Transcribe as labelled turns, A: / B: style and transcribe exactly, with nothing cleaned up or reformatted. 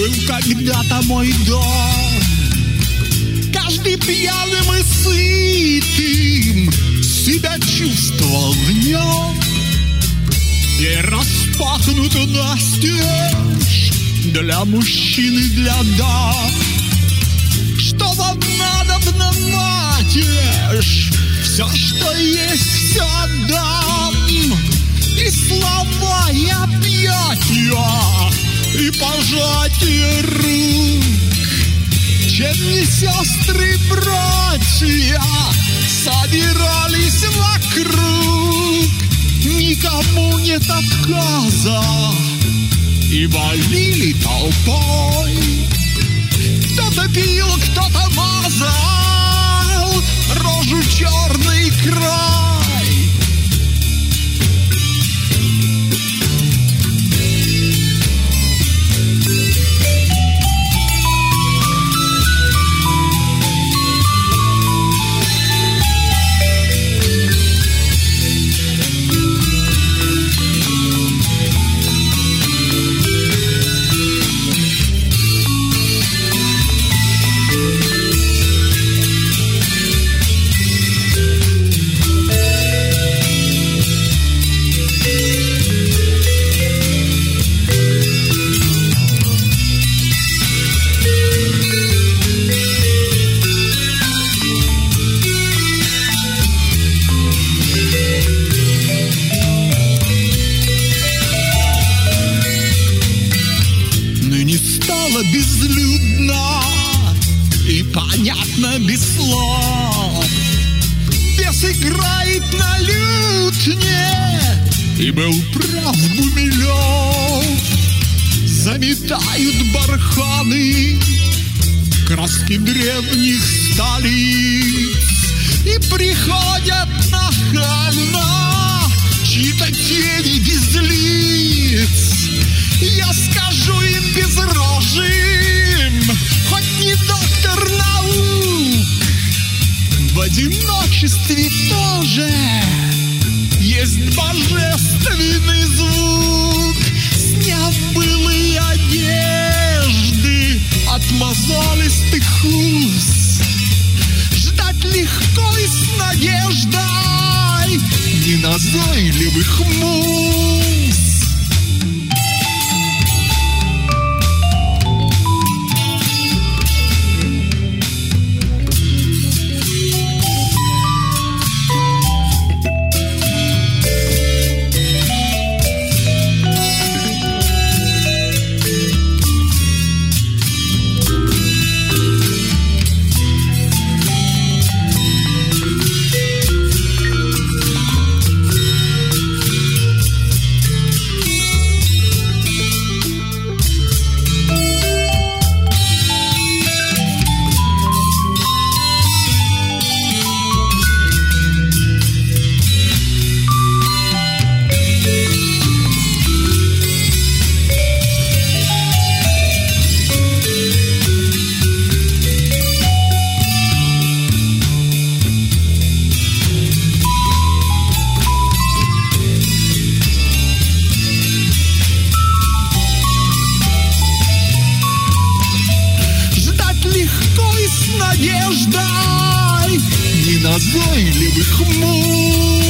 A: был когда-то мой дом. Каждый пьяным и сытым себя чувствовал в нем. И распахнут настежь для мужчин и для дам. Что вам надобно, матешь? Все, что есть, все отдам. И слова, и объятия, и пожатие рук. Чем не сестры, братья собирались вокруг. Никому нет отказа и валили толпой. Кто-то пил, кто-то мазал рожу черный край. Безлюдно и понятно без слов. Бес играет на лютне, и был прав Гумилев. Заметают барханы краски древних столиц, и приходят нахально чьи-то тени без лиц. Я скажу им без рожи, хоть не доктор наук, в одиночестве тоже есть божественный звук. Сняв былые одежды от мозолистых уст, ждать легко и с надеждой неназойливых муз. Надеждой неназойливых мук.